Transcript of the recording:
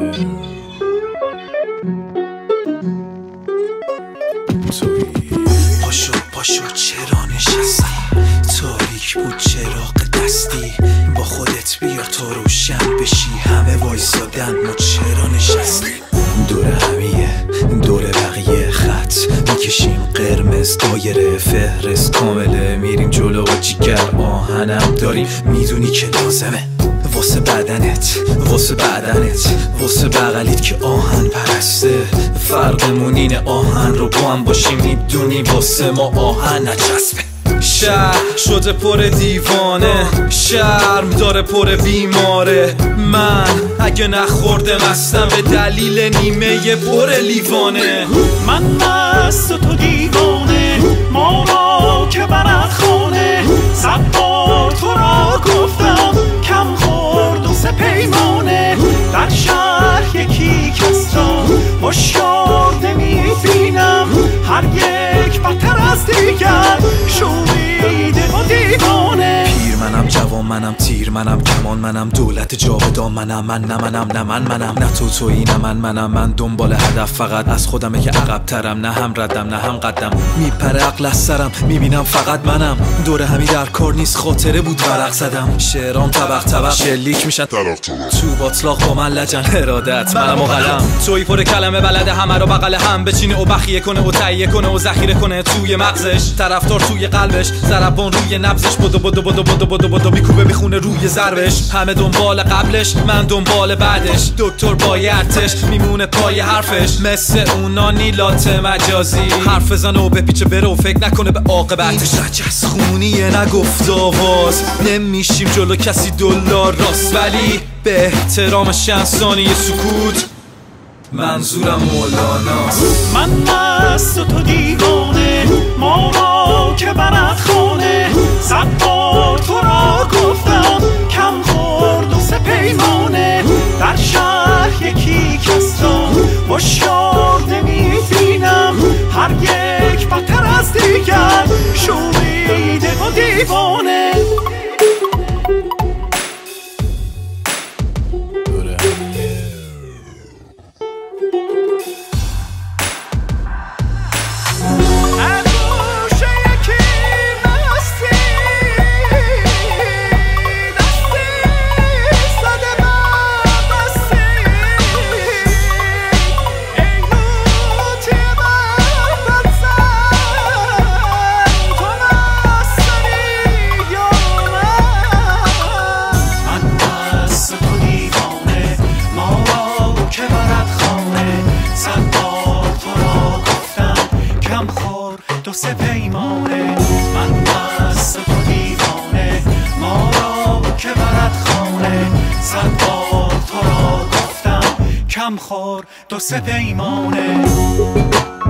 پاشو چرا نشستی؟ تاریک بود چراغ دستی، با خودت بیار تا روشن بشی. همه وایسادن ما چرا نشستیم؟ دور همیه دور بقیه خط میکشیم قرمز، دایره فهرست کامله، میریم جلو و جیگر آهنم داریم، میدونی که لازمه واسه بدنت واسه بدنت واسه بغلیت که آهن پرسته. فرقمون اینه آهن رو با هم باشیم، میدونی واسه ما آهن نچسبه. شهر شده پر دیوانه، شرم داره پر بیماره. من اگه نخورده مستم به دلیل نیمه پر لیوانه. من مست و تو دیوانه، ما را که برد خانه. 100 بار تو را گفتم کم خورد و سه پیمانه. در شهر یکی کس را هوشیار نمی‌بینم، هر یک بدتر از دیگر شوریده و دیوانه. پیر منم جوان منم تیر منم کمان منم دولت جاودان منم. من نه منم نه منم نه تویی نه منم. من دنبال هدف فقط از خودمه که عقب ترم، نه هم ردم نه هم قدم. میپره عقل از سرم میبینم فقط منم، دور همی در کار نیست خاطره بود ورق زدم. شعرام طبق شلیک میشن تو باطلاق با من لجن. ارادت منم و قلم توی پر کلمه بلده همه رو بغل هم بچینه و بخیه کنه و تهیه کنه و ذخیره کنه توی مغزش. طرفدار توی قلبش، ضربان روی نبضش، بدو میکوبه میخونه روی ضربش. همه دنبال قبلش من دنبال بعدش، دکتر بایرتش میمونه پای حرفش. مثل اونا نیلات مجازی حرف بزنه و بپیچه بره و فکر نکنه به عاقبتش. رجز خونیه نگفت آواز، نمیشیم جلو کسی دلار راست، ولی به احترام شنسانی سکوت منظورم مولاناست. من مست و تو دیوانه، ما را که برد خانه. 100 بار تو را گفتم کم خورد و سه پیمانه. در شهر یکی کس را هوشیار نمی‌بینم، هر یک بدتر از دیگر شوریده و دیوانه. دو سه پیمانه. من مست و دیوانه، ما را که برد خانه. 100 بار تو را گفتم کم خور دو سه پیمانه.